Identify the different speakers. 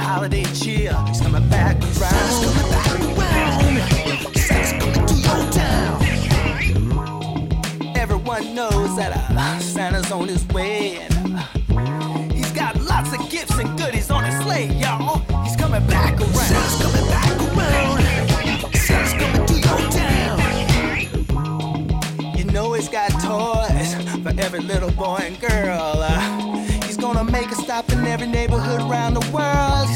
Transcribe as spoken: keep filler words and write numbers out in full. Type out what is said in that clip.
Speaker 1: holiday cheer. He's coming back around. Santa's coming back around. Santa's coming to your town. Everyone knows that uh, Santa's on his way, and uh, he's got lots of gifts and goodies on his sleigh, y'all. He's coming back around. Santa's coming back around. Santa's coming to your town. You know he's got toys for every little boy and girl. Uh, he's gonna make a stop in every neighborhood around the world.